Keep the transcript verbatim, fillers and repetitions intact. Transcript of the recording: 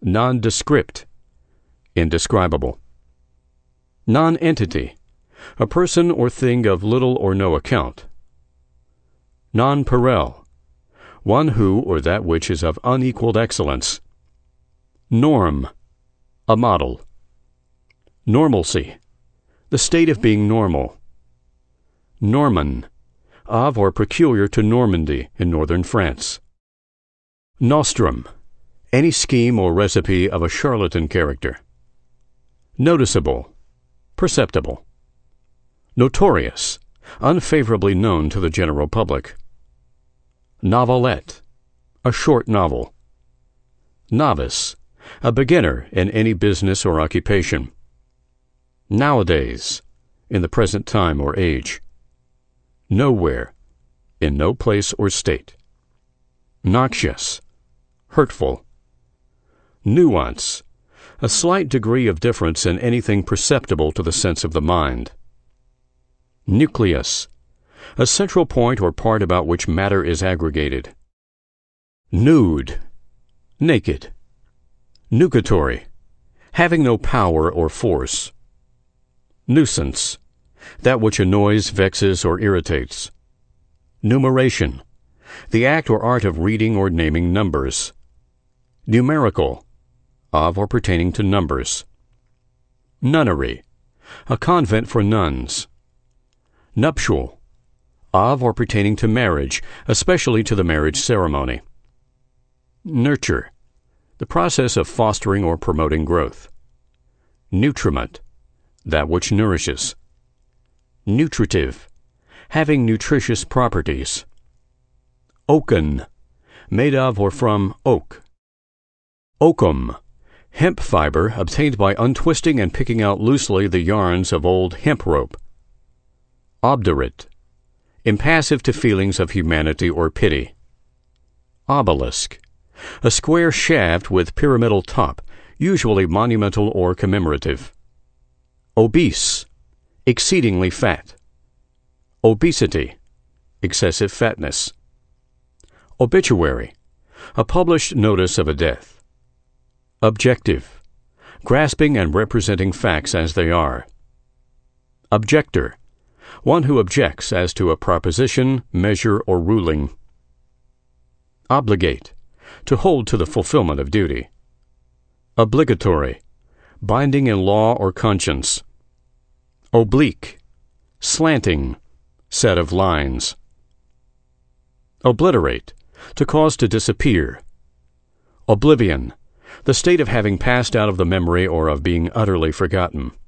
Nondescript, indescribable. Nonentity, a person or thing of little or no account. Nonpareil, one who or that which is of unequaled excellence. Norm, a model. Normalcy, the state of being normal. Norman, of or peculiar to Normandy in northern France. Nostrum, any scheme or recipe of a charlatan character. Noticeable, perceptible. Notorious, unfavorably known to the general public. Novelette, a short novel. Novice, a beginner in any business or occupation. Nowadays, in the present time or age. Nowhere, in no place or state. Noxious, hurtful. Nuance, a slight degree of difference in anything perceptible to the sense of the mind. Nucleus, a central point or part about which matter is aggregated. Nude, naked. Nugatory, having no power or force. Nuisance, that which annoys, vexes, or irritates. Numeration, the act or art of reading or naming numbers. Numerical, of or pertaining to numbers. Nunnery, a convent for nuns. Nuptial, of or pertaining to marriage, especially to the marriage ceremony. Nurture, the process of fostering or promoting growth. Nutriment, that which nourishes. Nutritive, having nutritious properties. Oaken, made of or from oak. Oakum, hemp fiber obtained by untwisting and picking out loosely the yarns of old hemp rope. Obdurate, impassive to feelings of humanity or pity. Obelisk, a square shaft with pyramidal top, usually monumental or commemorative. Obese, exceedingly fat. Obesity, excessive fatness. Obituary, a published notice of a death. Objective, grasping and representing facts as they are. Objector, one who objects as to a proposition, measure, or ruling. Obligate, to hold to the fulfillment of duty. Obligatory, binding in law or conscience. Oblique, slanting, set of lines. Obliterate, to cause to disappear. Oblivion, the state of having passed out of the memory or of being utterly forgotten.